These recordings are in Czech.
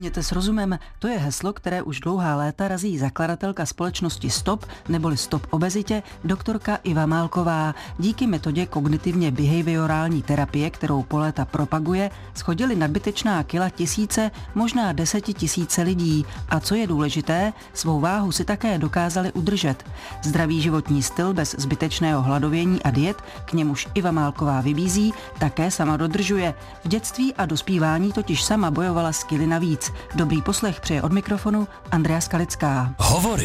Mějte s rozumem, to je heslo, které už dlouhá léta razí zakladatelka společnosti STOP, neboli Stop obezitě, doktorka Iva Málková. Díky metodě kognitivně behaviorální terapie, kterou po léta propaguje, schodili nadbytečná kila tisíce, možná 10 000 lidí. A co je důležité, svou váhu si také dokázali udržet. Zdravý životní styl bez zbytečného hladovění a diet, k němuž Iva Málková vybízí, také sama dodržuje. V dětství a dospívání totiž sama bojovala s kily navíc. Dobrý poslech přeje od mikrofonu Andrea Skalická. Hovory.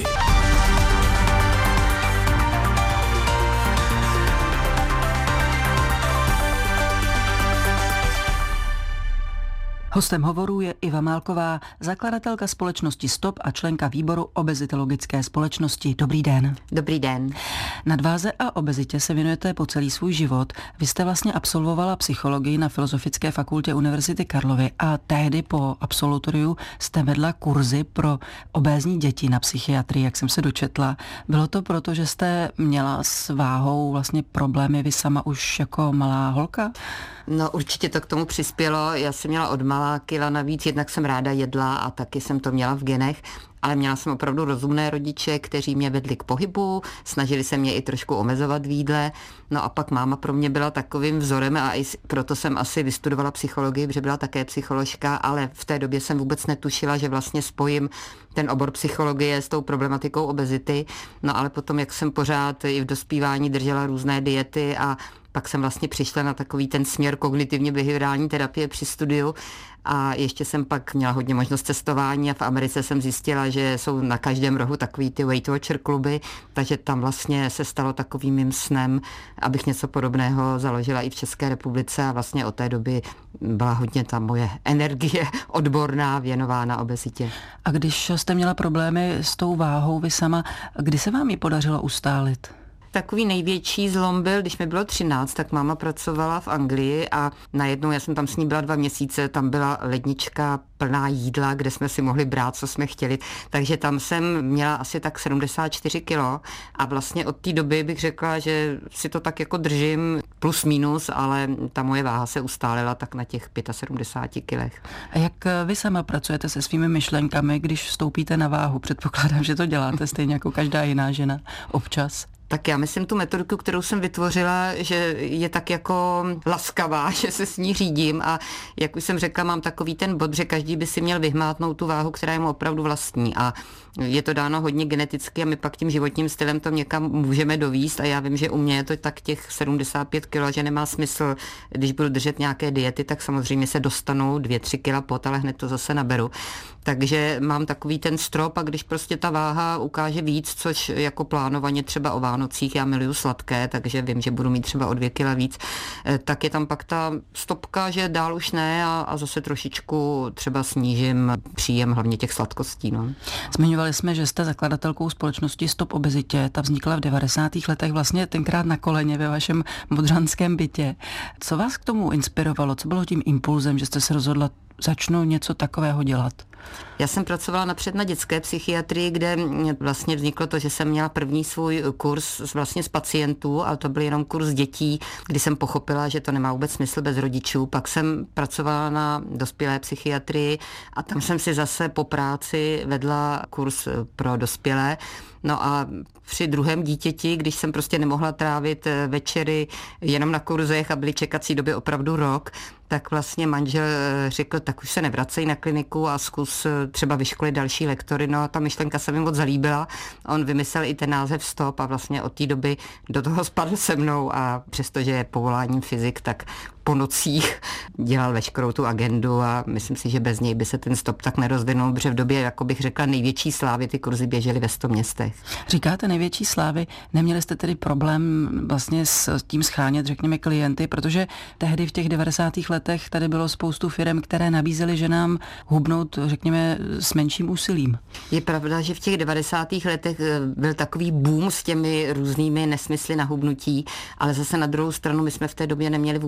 Hostem hovoru je Iva Málková, zakladatelka společnosti STOP a členka výboru obezitologické společnosti. Dobrý den. Dobrý den. Nadváze a obezitě se věnujete po celý svůj život. Vy jste vlastně absolvovala psychologii na Filozofické fakultě Univerzity Karlovy a tehdy po absolutoriu jste vedla kurzy pro obézní děti na psychiatrii, jak jsem se dočetla. Bylo to proto, že jste měla s váhou vlastně problémy vy sama už jako malá holka? No určitě to k tomu přispělo. Já jsem měla od malá kila navíc, jednak jsem ráda jedla a taky jsem to měla v genech, ale měla jsem opravdu rozumné rodiče, kteří mě vedli k pohybu, snažili se mě i trošku omezovat v jídle. No a pak máma pro mě byla takovým vzorem a i proto jsem asi vystudovala psychologii, protože byla také psycholožka, ale v té době jsem vůbec netušila, že vlastně spojím ten obor psychologie s tou problematikou obezity. No ale potom, jak jsem pořád i v dospívání držela různé diety a pak jsem vlastně přišla na takový ten směr kognitivně behaviorální terapie při studiu a ještě jsem pak měla hodně možnost cestování a v Americe jsem zjistila, že jsou na každém rohu takový ty Weight Watcher kluby, takže tam vlastně se stalo takovým mým snem, abych něco podobného založila i v České republice a vlastně od té doby byla hodně ta moje energie odborná věnována obezitě. A když jste měla problémy s tou váhou vy sama, kdy se vám ji podařilo ustálit? Takový největší zlom byl, když mi bylo 13, tak máma pracovala v Anglii a najednou, já jsem tam s ní byla 2 měsíce, tam byla lednička plná jídla, kde jsme si mohli brát, co jsme chtěli. Takže tam jsem měla asi tak 74 kilo a vlastně od té doby bych řekla, že si to tak jako držím plus minus, ale ta moje váha se ustálila tak na těch 75 kilech. A jak vy sama pracujete se svými myšlenkami, když vstoupíte na váhu? Předpokládám, že to děláte stejně jako každá jiná žena občas. Tak já myslím tu metodiku, kterou jsem vytvořila, že je tak jako laskavá, že se s ní řídím a jak už jsem řekla, mám takový ten bod, že každý by si měl vyhmátnout tu váhu, která je mu opravdu vlastní a je to dáno hodně geneticky a my pak tím životním stylem to někam můžeme dovíst a já vím, že u mě je to tak těch 75 kg, že nemá smysl, když budu držet nějaké diety, tak samozřejmě se dostanou 2-3 kg pot, ale hned to zase naberu. Takže mám takový ten strop a když prostě ta váha ukáže víc, což jako plánovaně třeba o Vánocích, já miluju sladké, takže vím, že budu mít třeba o 2 kg víc, tak je tam pak ta stopka, že dál už ne a zase trošičku třeba snížím příjem hlavně těch sladkostí. No. Zmiňovali jsme, že jste zakladatelkou společnosti Stop obezitě. Ta vznikla v 90. letech vlastně tenkrát na koleně ve vašem modřanském bytě. Co vás k tomu inspirovalo? Co bylo tím impulzem, že jste se rozhodla začnu něco takového dělat? Já jsem pracovala napřed na dětské psychiatrii, kde vlastně vzniklo to, že jsem měla první svůj kurz vlastně z pacientů, ale to byl jenom kurz dětí, kdy jsem pochopila, že to nemá vůbec smysl bez rodičů. Pak jsem pracovala na dospělé psychiatrii a tam jsem si zase po práci vedla kurz pro dospělé. No a při druhém dítěti, když jsem prostě nemohla trávit večery jenom na kurzech a byly čekací doby opravdu rok, tak vlastně manžel řekl, tak už se nevracej na kliniku a zkus třeba vyškolit další lektory. No a ta myšlenka se mi moc zalíbila. On vymyslel i ten název STOP a vlastně od té doby do toho spadl se mnou a přestože je povoláním fyzik, tak po nocích dělal veškerou tu agendu a myslím si, že bez něj by se ten STOP tak nerozvinul, protože v době, jako bych řekla, největší slávy ty kurzy běžely ve 100 městech. Říkáte největší slávy, neměli jste tedy problém vlastně s tím schánět, řekněme, klienty, protože tehdy v těch 90. letech tady bylo spoustu firem, které nabízely ženám hubnout, řekněme, s menším úsilím. Je pravda, že v těch 90. letech byl takový boom s těmi různými nesmysly na hubnutí, ale zase na druhou stranu my jsme v té době neměli vůbec žádnou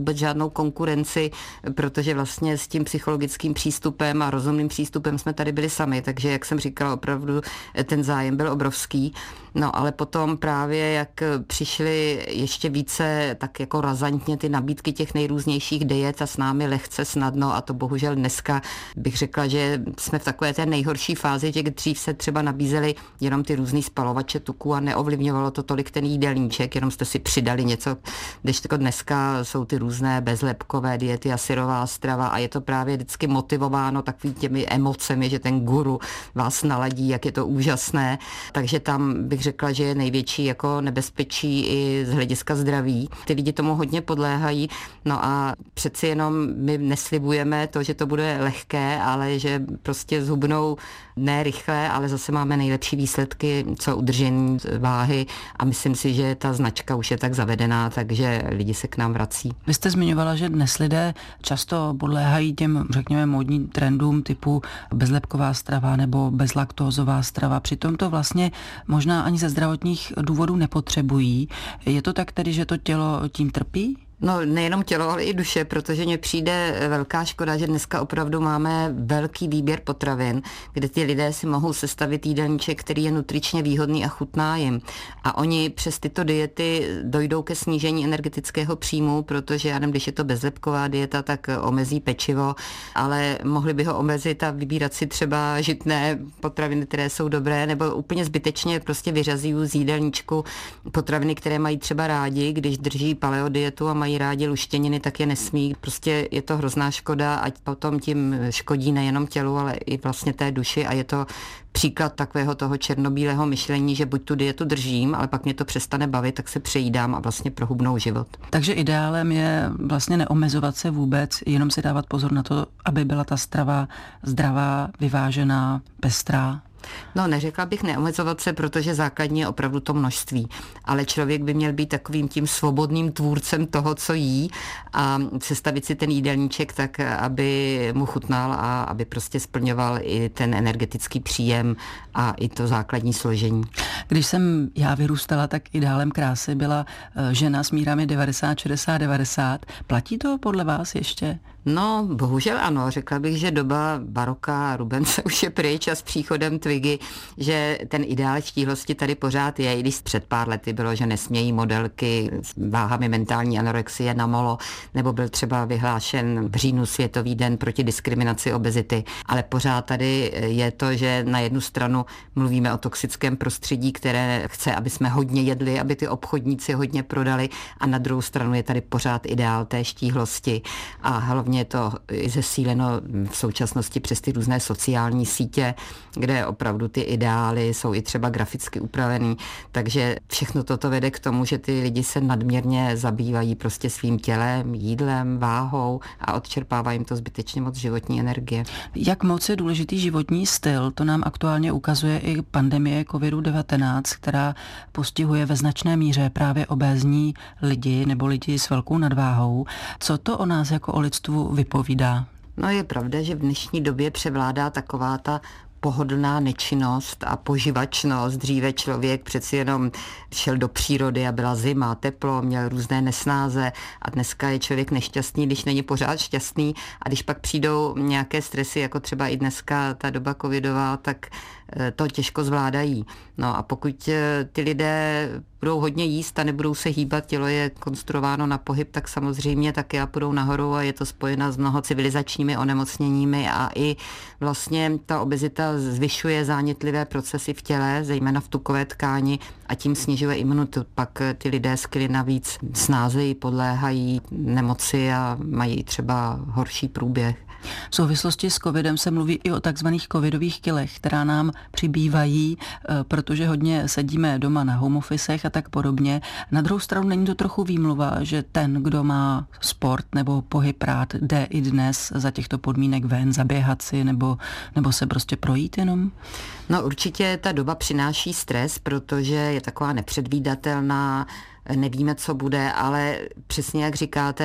žádnou konkurenci, protože vlastně s tím psychologickým přístupem a rozumným přístupem jsme tady byli sami, takže jak jsem říkala, opravdu ten zájem byl obrovský. No ale potom právě, jak přišly ještě více tak jako razantně ty nabídky těch nejrůznějších diet a s námi lehce snadno, a to bohužel dneska bych řekla, že jsme v takové té nejhorší fázi, že dřív se třeba nabízely jenom ty různý spalovače tuku a neovlivňovalo to tolik ten jídelníček, jenom jste si přidali něco, když dneska jsou ty různé bezlepkové diety a syrová strava a je to právě vždycky motivováno takovými těmi emocemi, že ten guru vás naladí, jak je to úžasné, takže tam bych řekla, že je největší jako nebezpečí i z hlediska zdraví. Ty lidi tomu hodně podléhají, no a přeci jenom my neslibujeme to, že to bude lehké, ale že prostě zhubnou ne rychle, ale zase máme nejlepší výsledky, co udržení váhy a myslím si, že ta značka už je tak zavedená, takže lidi se k nám vrací. Vy jste zmiňovala, že dnes lidé často podléhají těm, řekněme, módním trendům typu bezlepková strava nebo bezlaktózová strava. Přitom to vlastně možná ani ze zdravotních důvodů nepotřebují. Je to tak tedy, že to tělo tím trpí? No nejenom tělo, ale i duše, protože mně přijde velká škoda, že dneska opravdu máme velký výběr potravin, kde ty lidé si mohou sestavit jídelníček, který je nutričně výhodný a chutná jim. A oni přes tyto diety dojdou ke snížení energetického příjmu, protože já nevím, když je to bezlepková dieta, tak omezí pečivo, ale mohli by ho omezit a vybírat si třeba žitné potraviny, které jsou dobré, nebo úplně zbytečně prostě vyřazují z jídelníčku potraviny, které mají třeba rádi, když drží paleodietu a mají rádi luštěniny, tak je nesmí. Prostě je to hrozná škoda, ať potom tím škodí nejenom tělu, ale i vlastně té duši a je to příklad takového toho černobílého myšlení, že buď tu dietu držím, ale pak mě to přestane bavit, tak se přejídám a vlastně prohubnou život. Takže ideálem je vlastně neomezovat se vůbec, jenom si dávat pozor na to, aby byla ta strava zdravá, vyvážená, pestrá. No, neřekla bych neomezovat se, protože základně je opravdu to množství, ale člověk by měl být takovým tím svobodným tvůrcem toho, co jí a sestavit si ten jídelníček tak, aby mu chutnal a aby prostě splňoval i ten energetický příjem a i to základní složení. Když jsem já vyrůstala, tak ideálem krásy byla žena s mírami 90, 60, 90. Platí to podle vás ještě? No, bohužel ano. Řekla bych, že doba baroka a Rubence už je pryč a s příchodem Twiggy, že ten ideál štíhlosti tady pořád je, i když před pár lety bylo, že nesmějí modelky s váhami mentální anorexie na molo, nebo byl třeba vyhlášen v říjnu Světový den proti diskriminaci obezity. Ale pořád tady je to, že na jednu stranu mluvíme o toxickém prostředí, které chce, aby jsme hodně jedli, aby ty obchodníci hodně prodali, a na druhou stranu je tady pořád ideál té štíhlosti a hlavně je to i zesíleno v současnosti přes ty různé sociální sítě, kde opravdu ty ideály jsou i třeba graficky upravený, takže všechno toto vede k tomu, že ty lidi se nadměrně zabývají prostě svým tělem, jídlem, váhou a odčerpává jim to zbytečně moc životní energie. Jak moc je důležitý životní styl, to nám aktuálně ukazuje i pandemie COVID-19, která postihuje ve značné míře právě obézní lidi nebo lidi s velkou nadváhou. Co to o nás jako o lidstvu vypovídá? No je pravda, že v dnešní době převládá taková ta pohodlná nečinnost a poživačnost. Dříve člověk přeci jenom šel do přírody a byla zima, teplo, měl různé nesnáze a dneska je člověk nešťastný, když není pořád šťastný a když pak přijdou nějaké stresy, jako třeba i dneska ta doba covidová, tak to těžko zvládají. No a pokud ty lidé budou hodně jíst a nebudou se hýbat, tělo je konstruováno na pohyb, tak samozřejmě taky a půjdou nahoru a je to spojeno s mnoho civilizačními onemocněními a i vlastně ta obezita zvyšuje zánětlivé procesy v těle, zejména v tukové tkáni a tím snižuje imunitu. Pak ty lidé skyly navíc snázejí, podléhají nemoci a mají třeba horší průběh. V souvislosti s covidem se mluví i o takzvaných covidových kilech, která nám přibývají, protože hodně sedíme doma na home officech a tak podobně. Na druhou stranu není to trochu výmluva, že ten, kdo má sport nebo pohyb rád, jde i dnes za těchto podmínek ven, zaběhat si nebo se prostě projít jenom? No určitě ta doba přináší stres, protože je taková nepředvídatelná, nevíme, co bude, ale přesně jak říkáte,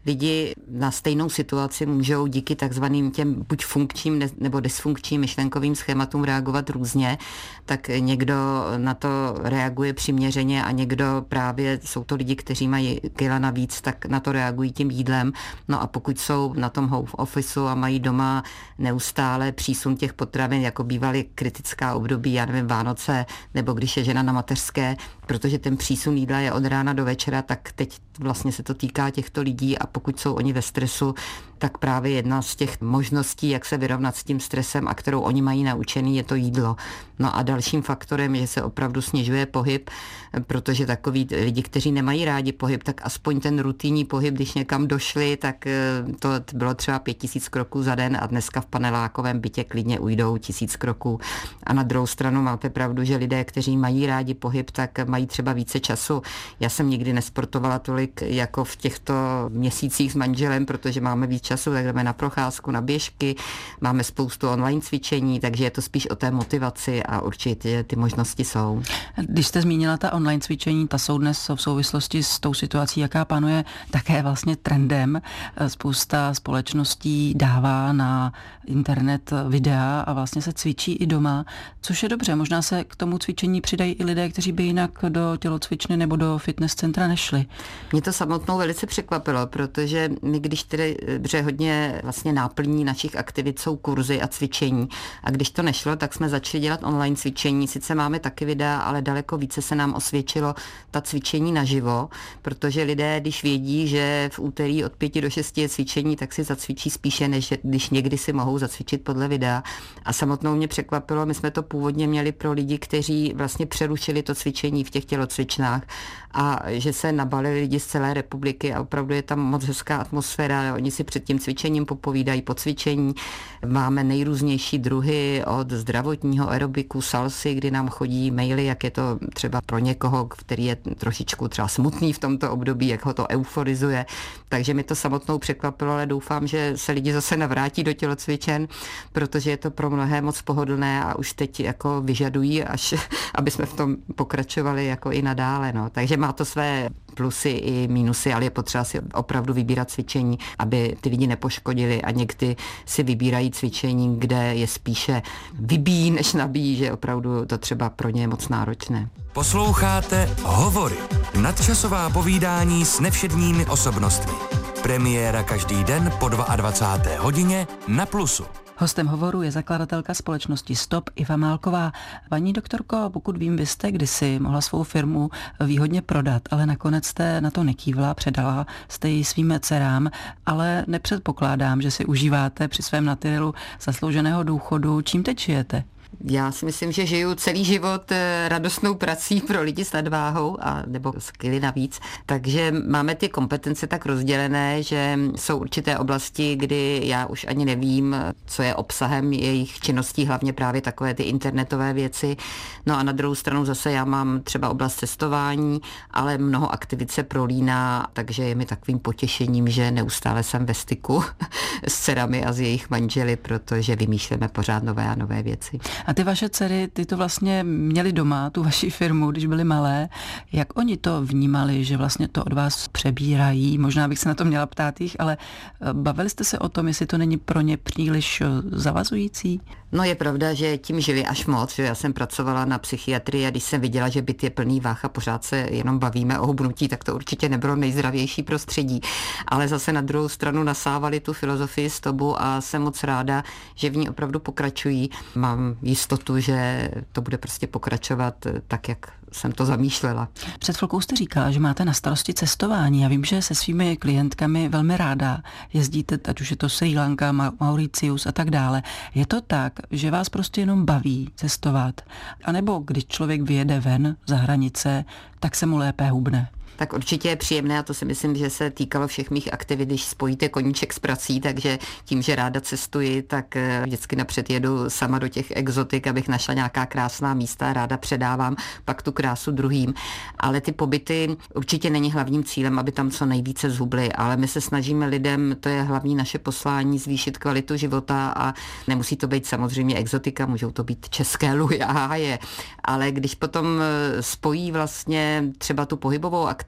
lidi na stejnou situaci můžou díky takzvaným těm buď funkčním nebo dysfunkčním myšlenkovým schématům reagovat různě, tak někdo na to reaguje přiměřeně a někdo právě, jsou to lidi, kteří mají kila navíc, tak na to reagují tím jídlem. No a pokud jsou na tom home officeu a mají doma neustále přísun těch potravin, jako bývaly kritická období, já nevím, Vánoce, nebo když je žena na mateřské, protože ten přísun jídla je od rána do večera, tak teď vlastně se to týká těchto lidí a pokud jsou oni ve stresu, tak právě jedna z těch možností, jak se vyrovnat s tím stresem a kterou oni mají naučený, je to jídlo. No a dalším faktorem je, že se opravdu snižuje pohyb, protože takový lidi, kteří nemají rádi pohyb, tak aspoň ten rutinní pohyb, když někam došli, tak to bylo třeba 5000 kroků za den a dneska v panelákovém bytě klidně ujdou 1000 kroků. A na druhou stranu máte pravdu, že lidé, kteří mají rádi pohyb, tak mají třeba více času. Já jsem nikdy nesportovala tolik jako v těchto měsících s manželem, protože máme víc času, tak jdeme na procházku, na běžky, máme spoustu online cvičení, takže je to spíš o té motivaci a určitě ty možnosti jsou. Když jste zmínila ta online cvičení, ta jsou dnes v souvislosti s tou situací, jaká panuje, také vlastně trendem. Spousta společností dává na internet videa a vlastně se cvičí i doma, což je dobře. Možná se k tomu cvičení přidají i lidé, kteří by jinak do tělocvičny nebo do fitness centra nešli. Mě to samotnou velice překvapilo, protože my, když tedy hodně vlastně náplní našich aktivit jsou kurzy a cvičení. A když to nešlo, tak jsme začali dělat online cvičení. Sice máme taky videa, ale daleko více se nám osvědčilo ta cvičení naživo, protože lidé, když vědí, že v úterý od 5 do 6 je cvičení, tak si zacvičí spíše, než když někdy si mohou zacvičit podle videa. A samotnou mě překvapilo, my jsme to původně měli pro lidi, kteří vlastně přerušili to cvičení v těch tělocvičnách a že se nabalili lidi z celé republiky a opravdu je tam moc hezká atmosféra. Oni si před tím cvičením popovídají po cvičení. Máme nejrůznější druhy od zdravotního aerobiku, salsy, kdy nám chodí maily, jak je to třeba pro někoho, který je trošičku třeba smutný v tomto období, jak ho to euforizuje. Takže mi to samotnou překvapilo, ale doufám, že se lidi zase navrátí do tělocvičen, protože je to pro mnohé moc pohodlné a už teď jako vyžadují, až aby jsme v tom pokračovali jako i nadále. No. Takže má to své plusy i mínusy, ale je potřeba si opravdu vybírat cvičení, aby ty lidi nepoškodili a někdy si vybírají cvičení, kde je spíše vybíjí, než nabíjí, že opravdu to třeba pro ně je moc náročné. Posloucháte Hovory. Nadčasová povídání s nevšedními osobnostmi. Premiéra každý den po 22. hodině na Plusu. Hostem Hovoru je zakladatelka společnosti Stop Iva Málková. Paní doktorko, pokud vím, vy jste kdysi mohla svou firmu výhodně prodat, ale nakonec jste na to nekývla, předala jste ji svým dcerám, ale nepředpokládám, že si užíváte při svém natyrelu zaslouženého důchodu. Čím teď žijete? Já si myslím, že žiju celý život radostnou prací pro lidi s nadváhou a nebo s kily navíc. Takže máme ty kompetence tak rozdělené, že jsou určité oblasti, kdy já už ani nevím, co je obsahem jejich činností, hlavně právě takové ty internetové věci. No a na druhou stranu zase já mám třeba oblast cestování, ale mnoho aktivit se prolíná, takže je mi takovým potěšením, že neustále jsem ve styku s dcerami a s jejich manželi, protože vymýšlíme pořád nové a nové věci. A ty vaše dcery, ty to vlastně měly doma, tu vaši firmu, když byly malé. Jak oni to vnímali, že vlastně to od vás přebírají? Možná bych se na to měla ptát jich, ale bavili jste se o tom, jestli to není pro ně příliš zavazující? No je pravda, že tím žili až moc, že já jsem pracovala na psychiatrii a když jsem viděla, že byt je plný váh a pořád se jenom bavíme o hubnutí, tak to určitě nebylo nejzdravější prostředí. Ale zase na druhou stranu nasávali tu filozofii Stopu a jsem moc ráda, že v ní opravdu pokračují. Mám jistotu, že to bude prostě pokračovat tak, jak jsem to zamýšlela. Před chvilkou jste říkala, že máte na starosti cestování. Já vím, že se svými klientkami velmi ráda jezdíte, ať už je to Srí Lanka, Mauritius a tak dále. Je to tak, že vás prostě jenom baví cestovat? A nebo když člověk vyjede ven za hranice, tak se mu lépe hubne? Tak určitě je příjemné a to si myslím, že se týkalo všech mých aktivit, když spojíte koníček s prací, takže tím, že ráda cestuji, tak vždycky napřed jedu sama do těch exotik, abych našla nějaká krásná místa, ráda předávám pak tu krásu druhým. Ale ty pobyty určitě není hlavním cílem, aby tam co nejvíce zhubly, ale my se snažíme lidem, to je hlavní naše poslání, zvýšit kvalitu života a nemusí to být samozřejmě exotika, můžou to být české luhy a háje, ale když potom spojí vlastně třeba tu pohybovou aktivitu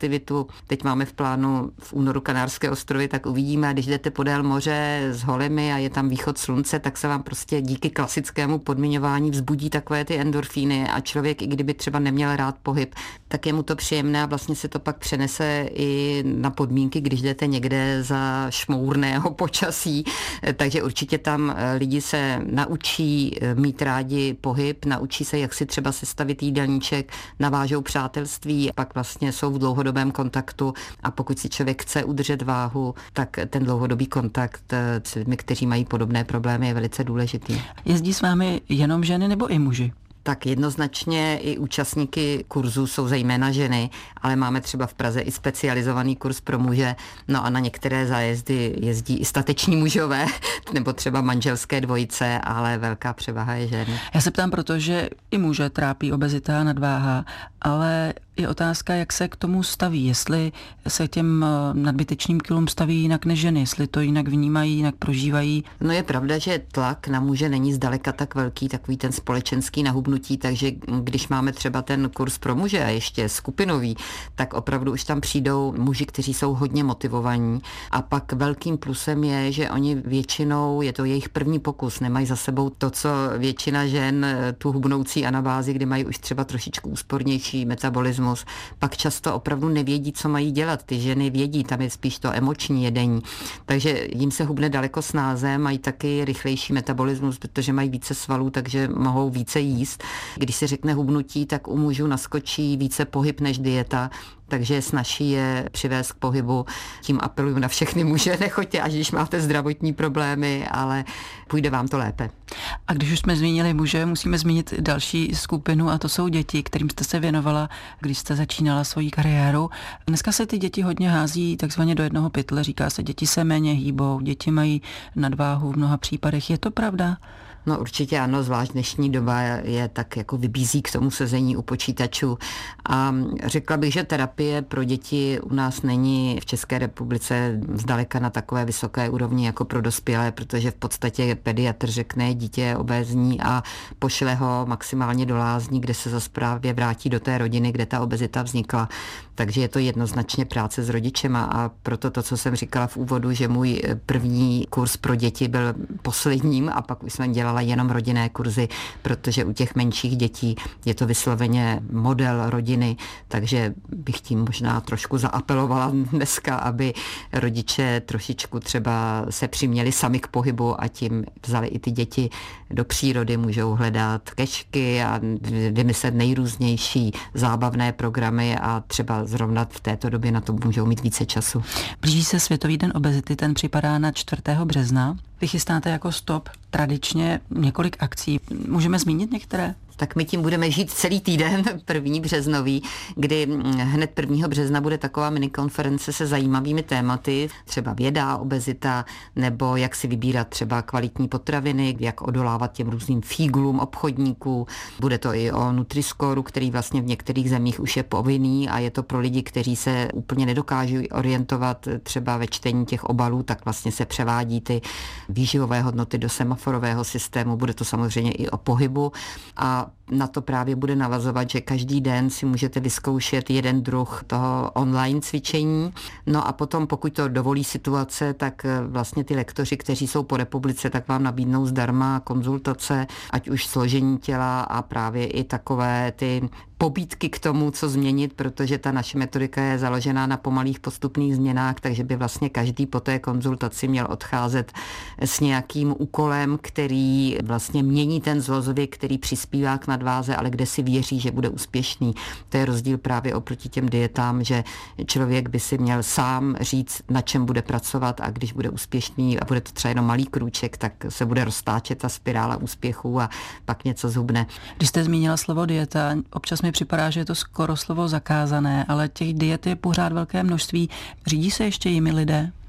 aktivitu. Teď máme v plánu v únoru Kanárské ostrovy, tak uvidíme. A když jdete podél moře s holemi a je tam východ slunce, tak se vám prostě díky klasickému podmiňování vzbudí takové ty endorfíny a člověk, i kdyby třeba neměl rád pohyb, tak je mu to příjemné a vlastně se to pak přenese i na podmínky, když jdete někde za šmourného počasí. Takže určitě tam lidi se naučí mít rádi pohyb, naučí se, jak si třeba sestavit jídelníček, navážou přátelství, pak vlastně jsou v dlouhodobém kontaktu a pokud si člověk chce udržet váhu, tak ten dlouhodobý kontakt s lidmi, kteří mají podobné problémy, je velice důležitý. Jezdí s vámi jenom ženy nebo i muži? Tak jednoznačně i účastníky kurzů jsou zejména ženy, ale máme třeba v Praze i specializovaný kurz pro muže, no a na některé zájezdy jezdí i stateční mužové, nebo třeba manželské dvojice, ale velká převaha je ženy. Já se ptám, protože i muže trápí obezita a nadváha, ale je otázka, jak se k tomu staví, jestli se těm nadbytečným kilům staví jinak než ženy, jestli to jinak vnímají, jinak prožívají. No je pravda, že tlak na muže není zdaleka tak velký, takový ten společenský nahubnutí, takže když máme třeba ten kurz pro muže a ještě skupinový, tak opravdu už tam přijdou muži, kteří jsou hodně motivovaní a pak velkým plusem je, že oni většinou, je to jejich první pokus, nemají za sebou to, co většina žen, tu hubnoucí anabázi, kdy mají už třeba trošičku úspornější metabolismus, pak často opravdu nevědí, co mají dělat. Ty ženy vědí, tam je spíš to emoční jedení. Takže jim se hubne daleko snáze, mají taky rychlejší metabolismus, protože mají více svalů, takže mohou více jíst. Když se řekne hubnutí, tak u mužů naskočí více pohyb než dieta, takže snazší je přivést k pohybu. Tím apeluju na všechny muže, nechoďte, až když máte zdravotní problémy, ale půjde vám to lépe. A když už jsme zmínili muže, musíme zmínit další skupinu a to jsou děti, kterým jste se věnovala, když jste začínala svoji kariéru. Dneska se ty děti hodně hází takzvaně do jednoho pytle, říká se, děti se méně hýbou, děti mají nadváhu v mnoha případech. Je to pravda? No určitě ano, zvlášť dnešní doba je tak jako vybízí k tomu sezení u počítačů. A řekla bych, že terapie pro děti u nás není v České republice zdaleka na takové vysoké úrovni jako pro dospělé, protože v podstatě pediatr řekne, dítě je obézní a pošle ho maximálně do lázní, kde se zase právě vrátí do té rodiny, kde ta obezita vznikla. Takže je to jednoznačně práce s rodičema a proto to, co jsem říkala v úvodu, že můj první kurz pro děti byl posledním a pak už jsem dělala jenom rodinné kurzy, protože u těch menších dětí je to vysloveně model rodiny, takže bych tím možná trošku zaapelovala dneska, aby rodiče trošičku třeba se přiměli sami k pohybu a tím vzali i ty děti do přírody, můžou hledat kešky a vymyslet nejrůznější zábavné programy a třeba zrovna v této době na to můžou mít více času. Blíží se Světový den obezity, ten připadá na 4. března. Vy chystáte jako STOP tradičně několik akcí. Můžeme zmínit některé? Tak my tím budeme žít celý týden, 1. březnový, kdy hned 1. března bude taková minikonference se zajímavými tématy, třeba věda, obezita, nebo jak si vybírat třeba kvalitní potraviny, jak odolávat těm různým fíglům obchodníků. Bude to i o Nutri-Scoru, který vlastně v některých zemích už je povinný a je to pro lidi, kteří se úplně nedokážou orientovat třeba ve čtení těch obalů, tak vlastně se převádí ty výživové hodnoty do semaforového systému. Bude to samozřejmě i o pohybu a na to právě bude navazovat, že každý den si můžete vyzkoušet jeden druh toho online cvičení. No a potom, pokud to dovolí situace, tak vlastně ty lektoři, kteří jsou po republice, tak vám nabídnou zdarma konzultace, ať už složení těla a právě i takové ty pobídky k tomu, co změnit, protože ta naše metodika je založená na pomalých postupných změnách, takže by vlastně každý po té konzultaci měl odcházet s nějakým úkolem, který vlastně mění ten zlozvyk, který přispívá k nadváze, ale kde si věří, že bude úspěšný. To je rozdíl právě oproti těm dietám, že člověk by si měl sám říct, na čem bude pracovat a když bude úspěšný a bude to třeba jenom malý krůček, tak se bude roztáčet ta spirála úspěchů a pak něco zhubne. Když jste zmínila slovo dieta, občas mi připadá, že je to skoro slovo zakázané, ale těch diet je pořád velké množství. Řídí se ještě jimi lidé?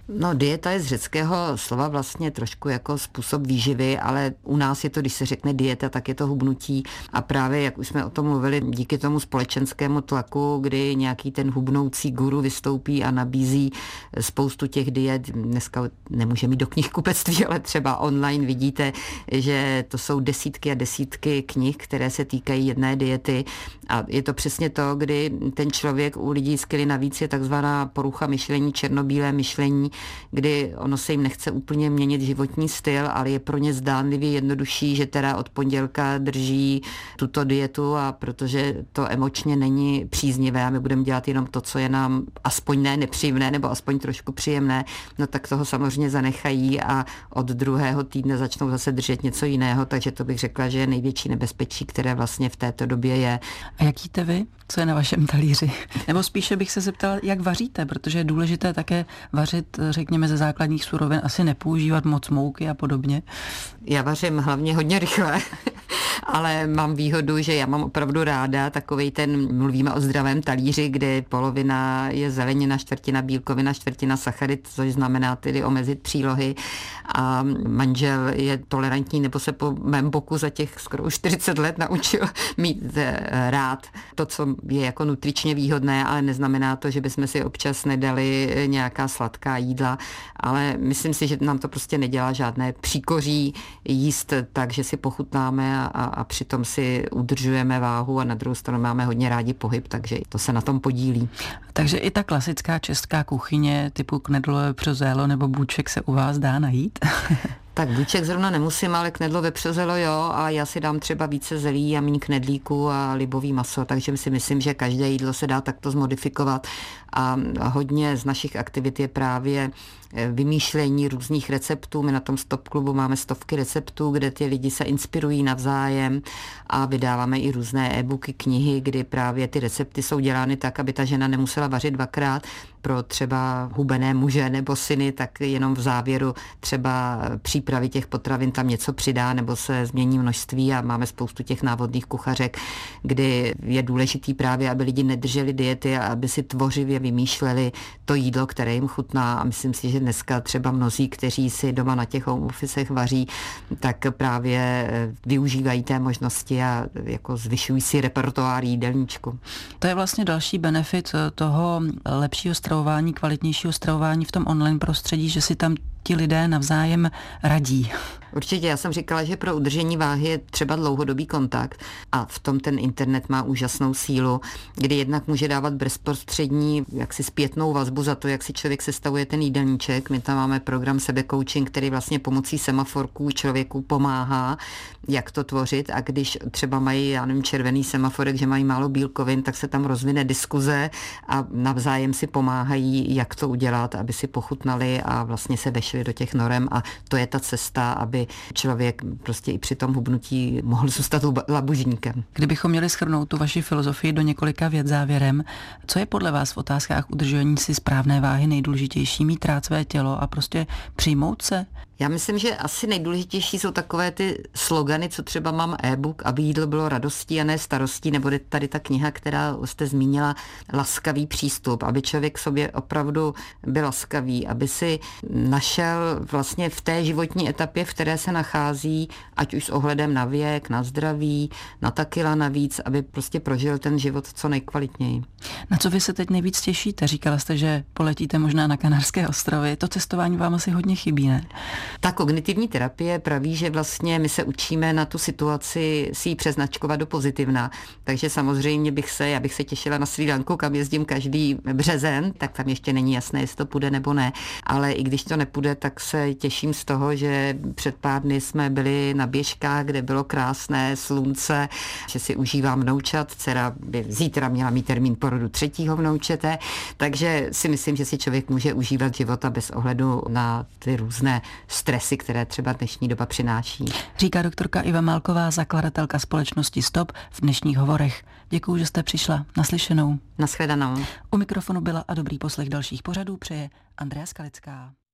No, dieta je z řeckého slova vlastně trošku jako způsob výživy, ale u nás je to, když se řekne dieta, tak je to hubnutí a právě, jak už jsme o tom mluvili, díky tomu společenskému tlaku, kdy nějaký ten hubnoucí guru vystoupí a nabízí spoustu těch diet, dneska nemůže mít do knihkupectví, ale třeba online vidíte, že to jsou desítky a desítky knih, které se týkají jedné diety a je to přesně to, kdy ten člověk u lidí s kily navíc je takzvaná porucha myšlení, černobílé myšlení, kdy ono se jim nechce úplně měnit životní styl, ale je pro ně zdánlivě jednodušší, že teda od pondělka drží tuto dietu a protože to emočně není příznivé a my budeme dělat jenom to, co je nám aspoň ne nepříjemné nebo aspoň trošku příjemné, no tak toho samozřejmě zanechají a od druhého týdne začnou zase držet něco jiného, takže to bych řekla, že je největší nebezpečí, které vlastně v této době je. A jak jíte vy? Co je na vašem talíři? Nebo spíše bych se zeptala, jak vaříte, protože je důležité také vařit, řekněme, ze základních surovin, asi nepoužívat moc mouky a podobně. Já vařím hlavně hodně rychle, ale mám výhodu, že já mám opravdu ráda takovej ten, mluvíme o zdravém talíři, kde polovina je zelenina, čtvrtina bílkovina, čtvrtina sacharid, což znamená tedy omezit přílohy a manžel je tolerantní, nebo se po mém boku za těch skoro 40 let naučil mít rád to, co je jako nutričně výhodné, ale neznamená to, že bychom si občas nedali nějaká sladká jídla, ale myslím si, že nám to prostě nedělá žádné příkoří jíst tak, že si pochutnáme a přitom si udržujeme váhu a na druhou stranu máme hodně rádi pohyb, takže to se na tom podílí. Takže i ta klasická česká kuchyně typu knedlové vepřozelo nebo bůček se u vás dá najít? Tak bůček zrovna nemusím, ale knedlo vepřozelo jo a já si dám třeba více zelí a méně knedlíků a libový maso, takže si myslím, že každé jídlo se dá takto zmodifikovat a hodně z našich aktivit je právě vymýšlení různých receptů. My na tom Stop klubu máme stovky receptů, kde ty lidi se inspirují navzájem a vydáváme i různé e-booky, knihy, kdy právě ty recepty jsou dělány tak, aby ta žena nemusela vařit dvakrát. Pro třeba hubené muže nebo syny, tak jenom v závěru třeba přípravy těch potravin tam něco přidá nebo se změní množství a máme spoustu těch návodných kuchařek, kdy je důležitý právě, aby lidi nedrželi diety a aby si tvořivě vymýšleli to jídlo, které jim chutná a myslím si, že dneska třeba mnozí, kteří si doma na těch home officech vaří, tak právě využívají té možnosti a jako zvyšují si repertoár jídelníčku. To je vlastně další benefit toho lepšího stravování, kvalitnějšího stravování v tom online prostředí, že si tam ti lidé navzájem radí. Určitě, já jsem říkala, že pro udržení váhy je třeba dlouhodobý kontakt a v tom ten internet má úžasnou sílu, kdy jednak může dávat bezprostřední jaksi zpětnou vazbu za to, jak si člověk sestavuje ten jídelníček. My tam máme program sebekoučing, který vlastně pomocí semaforků člověku pomáhá, jak to tvořit a když třeba mají, já nevím, červený semaforek, že mají málo bílkovin, tak se tam rozvine diskuze a navzájem si pomáhají, jak to udělat, aby si pochutnali a vlastně se vešli do těch norem a to je ta cesta, aby člověk prostě i při tom hubnutí mohl zůstat labužníkem. Kdybychom měli shrnout tu vaši filozofii do několika vět závěrem, co je podle vás v otázkách udržení si správné váhy nejdůležitější? Mít rád své tělo a prostě přijmout se? Já myslím, že asi nejdůležitější jsou takové ty slogany, co třeba mám e-book, aby jídlo bylo radostí a ne starostí, nebo tady ta kniha, která jste zmínila, laskavý přístup, aby člověk sobě opravdu byl laskavý, aby si našel vlastně v té životní etapě, v které se nachází, ať už s ohledem na věk, na zdraví, na ta kila navíc, aby prostě prožil ten život co nejkvalitněji. Na co vy se teď nejvíc těšíte? Říkala jste, že poletíte možná na Kanárské ostrovy. To cestování vám asi hodně chybí, ne? Ta kognitivní terapie praví, že vlastně my se učíme na tu situaci si ji přeznačkovat do pozitivna. Takže samozřejmě já bych se těšila na Srí Lanku, kam jezdím každý březen, tak tam ještě není jasné, jestli to půjde nebo ne. Ale i když to nepůjde, tak se těším z toho, že před pár dny jsme byli na běžkách, kde bylo krásné slunce, že si užívám vnoučat. Dcera by zítra měla mít termín porodu 3. vnoučete, takže si myslím, že si člověk může užívat života bez ohledu na ty různé stresy, které třeba dnešní doba přináší. Říká doktorka Iva Málková, zakladatelka společnosti Stop v dnešních hovorech. Děkuju, že jste přišla. Naslyšenou. Nashledanou. U mikrofonu byla a dobrý poslech dalších pořadů přeje Andrea Skalická.